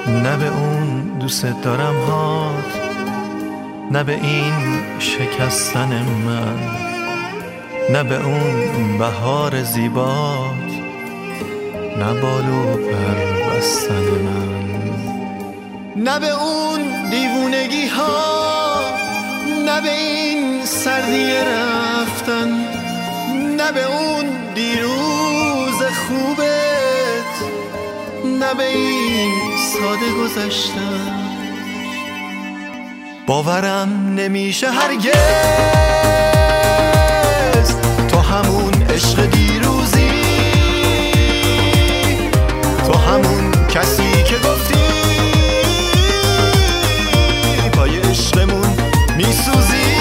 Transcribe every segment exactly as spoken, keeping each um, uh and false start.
نه به اون دوست دارم هات، نه به این شکستن من، نه به اون بهار زیبات، نه بال و پر بستن من، نه به اون دیوونگی ها، نه به این سردی رفتن، نه به اون دیروز خوبت، نه به این ساده گذشتن. باورم نمیشه هرگز تو همون عشق دیروزی، تو همون کسی که گفتی پای عشقمون میسوزی.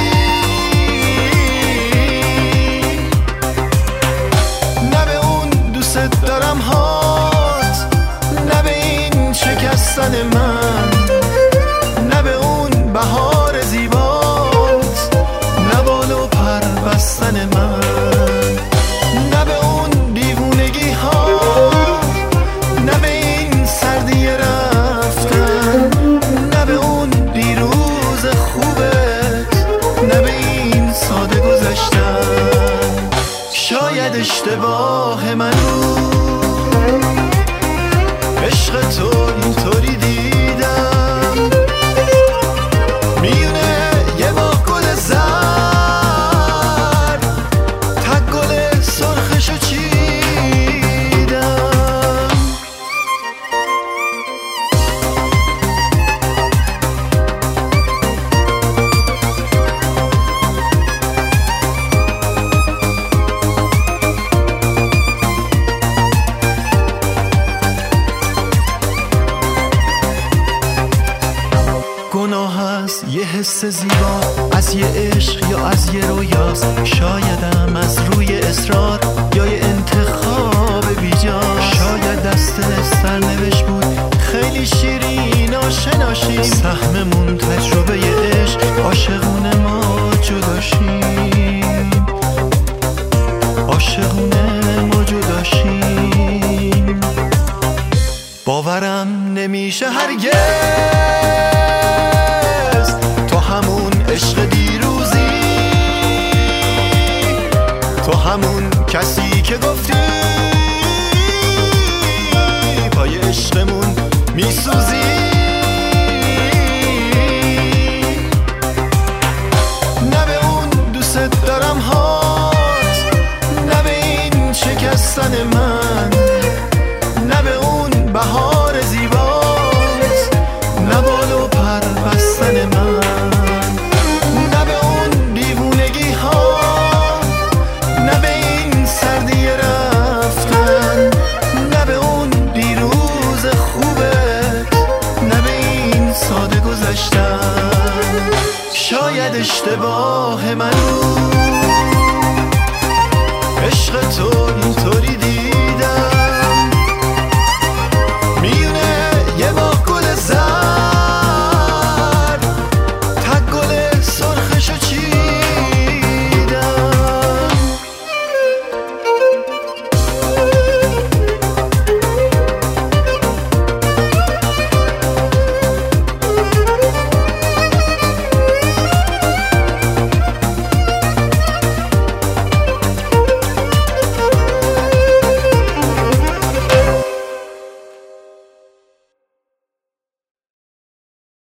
نه به اون دوست دارم هات، نه به این شکستن من، نه به اون بهار زیبات، نه بال و پر بستن من، نه به اون دیوونگی ها، نه به این سردی رفتن، نه به اون دیروز خوبت، نه به این ساده گذشتن. شاید اشتباه من بود، عشق تو اینطوری دیدم، میونه یه باغ گل زرد، تک گل سرخشو چیدم. گناه هست یه حس زیبا از یه عشق یا از یه رویاست، شایدم از روی اصرار یا یه انتخاب بیجا، شاید دست سرنوشت بود خیلی شیرین آشناشیم، سهممون تجربه یه عشق، عاشقونه ما جداشیم، عاشقونه ما جداشیم. باورم نمیشه هرگز تو همون عشق دیروزی، تو همون کسی که گفتی پای عشقمون میسوزی. نه به اون دوست دارم هات، نه به این شکستن من، نه به اون بهار زیبات، نه بال و پر بستن من، نه به اون دیوونگی ها، نه به این سردی رفتن، نه به اون دیروز خوبت، نه به این ساده گذشتن. شاید اشتباه من